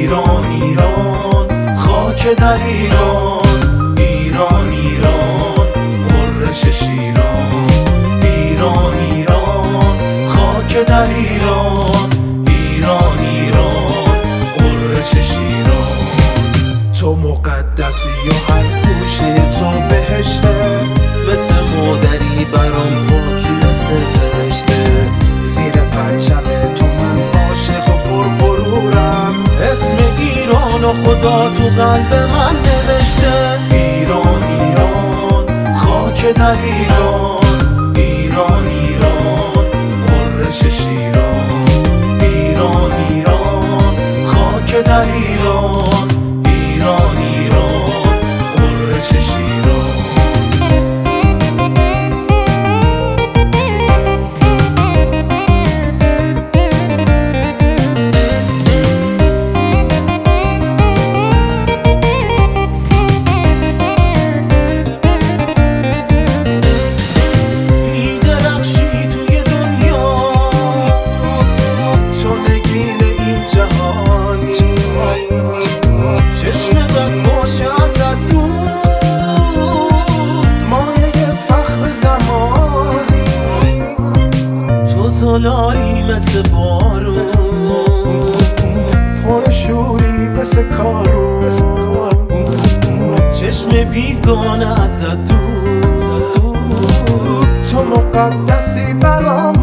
ایران ایران خاک در ایران، ایران ایران قرش شیران، ایران ایران خاک در ایران، ایران ایران قرش شیران. تو مقدسی و هر گوشه تو بهشته، مثل مادری برام پاکی مثل فرشته. زیر پرچم تو من عاشق و پرغرورم، اسم ایران و خدا تو قلب من نوشته. ایران ایران خاک در ایران، ایران ایران قرش شیران، ایران ایران خاک در ایران، ایران ایران قرش شیران. چشم بد باشه ازت دور، مایه فخر زمانی، تو زلالی مثل بارون، پرشوری مثل کارون، چشم بیگانه ازت دور. تو مقدسی برام